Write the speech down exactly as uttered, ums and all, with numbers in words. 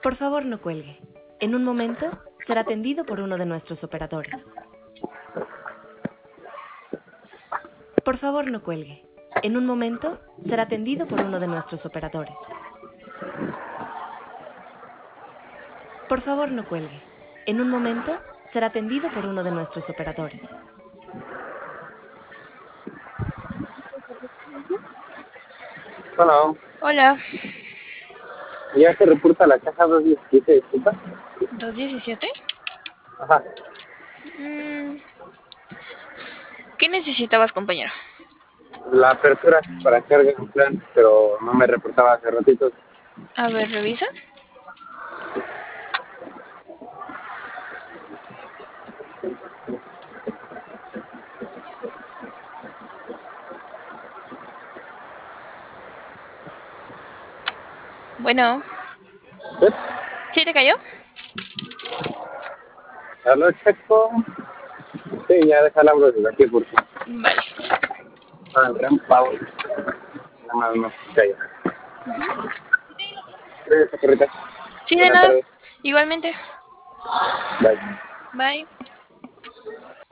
Por favor, no cuelgue. En un momento será atendido por uno de nuestros operadores. Por favor, no cuelgue. En un momento será atendido por uno de nuestros operadores. Por favor, no cuelgue. En un momento será atendido por uno de nuestros operadores. Hola. Hola, Ya se reporta la caja dos diecisiete, disculpa. ¿dos diecisiete? Ajá. Mm, ¿Qué necesitabas, compañero? La apertura para carga en plan, pero no me reportaba hace ratito. A ver, revisa. Bueno, ¿Sí? ¿sí te cayó? Ya lo checo. Sí, ya deja la desde aquí porque Vale. ah, el gran pavo. Nada más no se calla. Gracias, perrita. Sí, de Buenas nada. tardes. Igualmente. Bye. Bye.